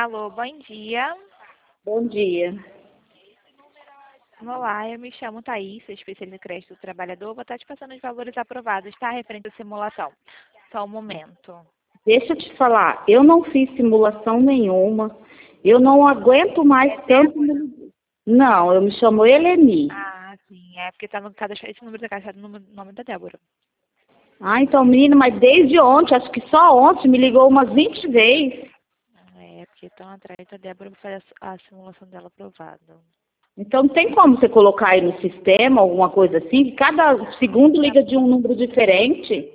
Alô, bom dia. Bom dia. Olá, eu me chamo Thaís, sou especialista em crédito do trabalhador. Vou estar te passando os valores aprovados, tá? Referente à simulação. Só um momento. Deixa eu te falar, eu não fiz simulação nenhuma, eu não aguento mais tanto. Não, eu me chamo Eleni. Ah, sim, é porque tá no cadastro, esse número da caixa no nome da Débora. Ah, então, menina, mas desde ontem, acho que só ontem me ligou umas 20 vezes. É, porque estão atrás da Débora para fazer a simulação dela aprovada. Então, não tem como você colocar aí no sistema, alguma coisa assim, que cada segundo liga de um número diferente.